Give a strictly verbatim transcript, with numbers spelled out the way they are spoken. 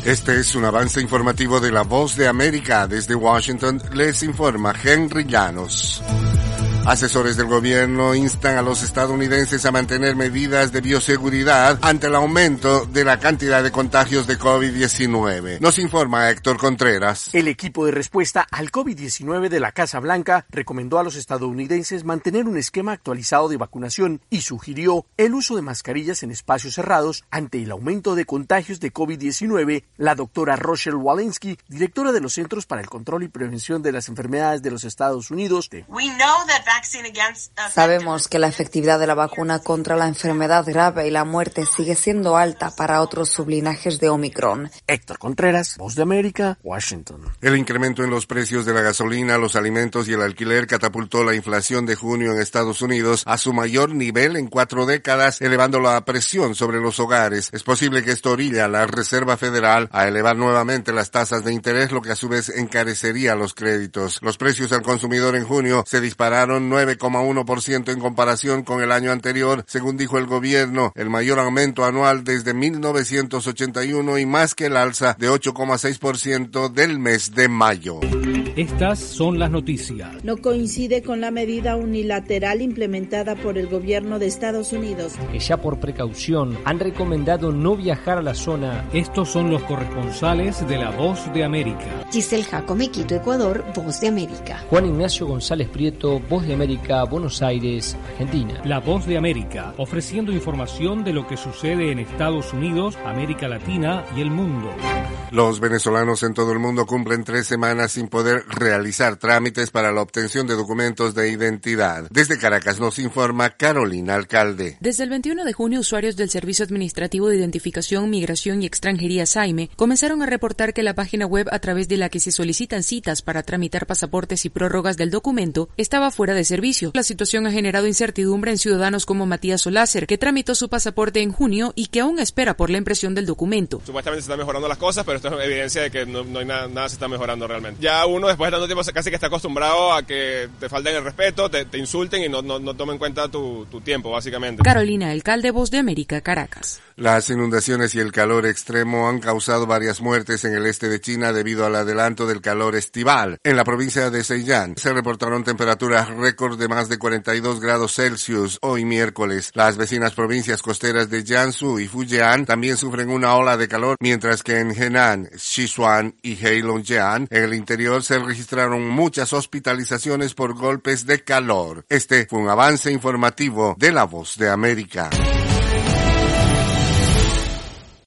Este es un avance informativo de La Voz de América. Desde Washington les informa Henry Llanos. Asesores del gobierno instan a los estadounidenses a mantener medidas de bioseguridad ante el aumento de la cantidad de contagios de COVID diecinueve. Nos informa Héctor Contreras. El equipo de respuesta al COVID diecinueve de la Casa Blanca recomendó a los estadounidenses mantener un esquema actualizado de vacunación y sugirió el uso de mascarillas en espacios cerrados ante el aumento de contagios de COVID diecinueve. La doctora Rochelle Walensky, directora de los Centros para el Control y Prevención de las Enfermedades de los Estados Unidos, de Sabemos que la efectividad de la vacuna contra la enfermedad grave y la muerte sigue siendo alta para otros sublinajes de Omicron. Héctor Contreras, Voz de América, Washington. El incremento en los precios de la gasolina, los alimentos y el alquiler catapultó la inflación de junio en Estados Unidos a su mayor nivel en cuatro décadas, elevando la presión sobre los hogares. Es posible que esto orille a la Reserva Federal a elevar nuevamente las tasas de interés, lo que a su vez encarecería los créditos. Los precios al consumidor en junio se dispararon nueve coma uno por ciento en comparación con el año anterior, según dijo el gobierno, el mayor aumento anual desde mil novecientos ochenta y uno y más que el alza de ocho coma seis por ciento del mes de mayo. Estas son las noticias. No coincide con la medida unilateral implementada por el gobierno de Estados Unidos. Que ya por precaución han recomendado no viajar a la zona. Estos son los corresponsales de La Voz de América. Giselle Jacome, Quito, Ecuador, Voz de América. Juan Ignacio González Prieto, Voz de América, Buenos Aires, Argentina. La Voz de América, ofreciendo información de lo que sucede en Estados Unidos, América Latina y el mundo. Los venezolanos en todo el mundo cumplen tres semanas sin poder realizar trámites para la obtención de documentos de identidad. Desde Caracas nos informa Carolina Alcalde. Desde el veintiuno de junio, usuarios del Servicio Administrativo de Identificación, Migración y Extranjería SAIME comenzaron a reportar que la página web a través de la que se solicitan citas para tramitar pasaportes y prórrogas del documento estaba fuera de servicio. La situación ha generado incertidumbre en ciudadanos como Matías Solácer, que tramitó su pasaporte en junio y que aún espera por la impresión del documento. Supuestamente se están mejorando las cosas, pero esto es evidencia de que no, no hay nada, nada se está mejorando realmente. Ya uno después de tanto tiempo casi que está acostumbrado a que te falten el respeto, te, te insulten y no, no, no tomen en cuenta tu, tu tiempo, básicamente. Carolina Alcalde, Voz de América, Caracas. Las inundaciones y el calor extremo han causado varias muertes en el este de China debido al adelanto del calor estival. En la provincia de Zhejiang se reportaron temperaturas récord de más de cuarenta y dos grados Celsius hoy miércoles. Las vecinas provincias costeras de Jiangsu y Fujian también sufren una ola de calor, mientras que en Henan, Sichuan y Heilongjiang, en el interior se registraron muchas hospitalizaciones por golpes de calor. Este fue un avance informativo de La Voz de América.